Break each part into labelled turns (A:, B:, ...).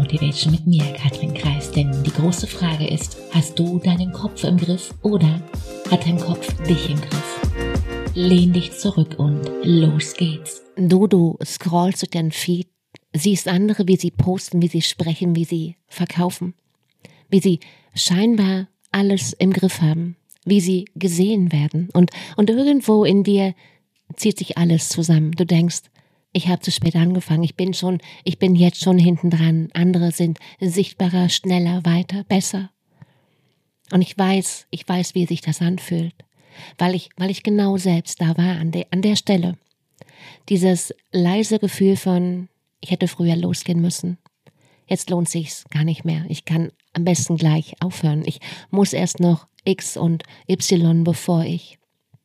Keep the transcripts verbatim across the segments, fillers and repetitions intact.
A: Motivation mit mir, Katrin Kreis. Denn die große Frage ist, hast du deinen Kopf im Griff oder hat dein Kopf dich im Griff? Lehn dich zurück und los geht's.
B: Du, du scrollst durch deinen Feed, siehst andere, wie sie posten, wie sie sprechen, wie sie verkaufen, wie sie scheinbar alles im Griff haben, wie sie gesehen werden. Und, und irgendwo in dir zieht sich alles zusammen. Du denkst, ich habe zu spät angefangen, ich bin schon, ich bin jetzt schon hinten dran. Andere sind sichtbarer, schneller, weiter, besser. Und ich weiß, ich weiß, wie sich das anfühlt, weil ich, weil ich genau selbst da war, an der, an der Stelle. Dieses leise Gefühl von, ich hätte früher losgehen müssen. Jetzt lohnt sich's gar nicht mehr. Ich kann am besten gleich aufhören. Ich muss erst noch X und Y, bevor ich.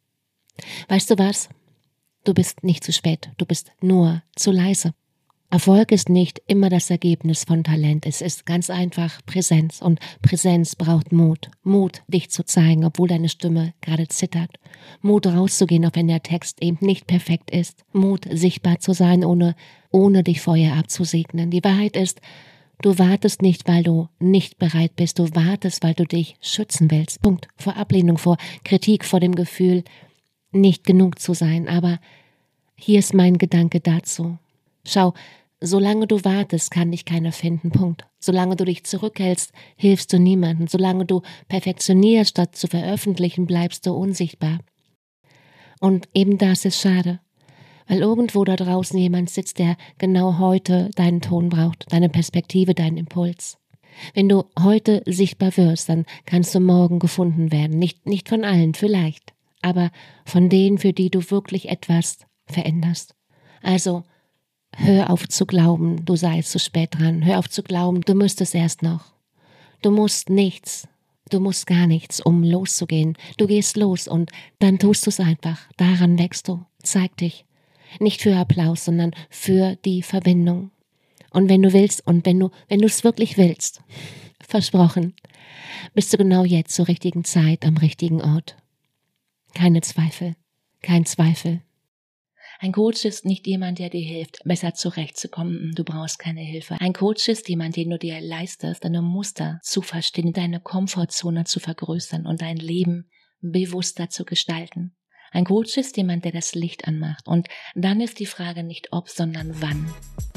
B: Weißt du was? Du bist nicht zu spät. Du bist nur zu leise. Erfolg ist nicht immer das Ergebnis von Talent. Es ist ganz einfach Präsenz. Und Präsenz braucht Mut. Mut, dich zu zeigen, obwohl deine Stimme gerade zittert. Mut, rauszugehen, auch wenn der Text eben nicht perfekt ist. Mut, sichtbar zu sein, ohne, ohne dich vorher abzusegnen. Die Wahrheit ist, du wartest nicht, weil du nicht bereit bist. Du wartest, weil du dich schützen willst. Punkt. Vor Ablehnung, vor Kritik, vor dem Gefühl, nicht genug zu sein. Aber hier ist mein Gedanke dazu. Schau, solange du wartest, kann dich keiner finden. Punkt. Solange du dich zurückhältst, hilfst du niemandem. Solange du perfektionierst, statt zu veröffentlichen, bleibst du unsichtbar. Und eben das ist schade. Weil irgendwo da draußen jemand sitzt, der genau heute deinen Ton braucht, deine Perspektive, deinen Impuls. Wenn du heute sichtbar wirst, dann kannst du morgen gefunden werden. Nicht, nicht von allen, vielleicht, aber von denen, für die du wirklich etwas veränderst. Also, hör auf zu glauben, du seist zu spät dran. Hör auf zu glauben, du müsstest erst noch. Du musst nichts, du musst gar nichts, um loszugehen. Du gehst los und dann tust du es einfach. Daran wächst du. Zeig dich. Nicht für Applaus, sondern für die Verbindung. Und wenn du willst und wenn du, wenn du es wirklich willst, versprochen, bist du genau jetzt zur richtigen Zeit am richtigen Ort. Keine Zweifel, kein Zweifel.
A: Ein Coach ist nicht jemand, der dir hilft, besser zurechtzukommen. Du brauchst keine Hilfe. Ein Coach ist jemand, den du dir leistest, deine Muster zu verstehen, deine Komfortzone zu vergrößern und dein Leben bewusster zu gestalten. Ein Coach ist jemand, der das Licht anmacht. Und dann ist die Frage nicht ob, sondern wann.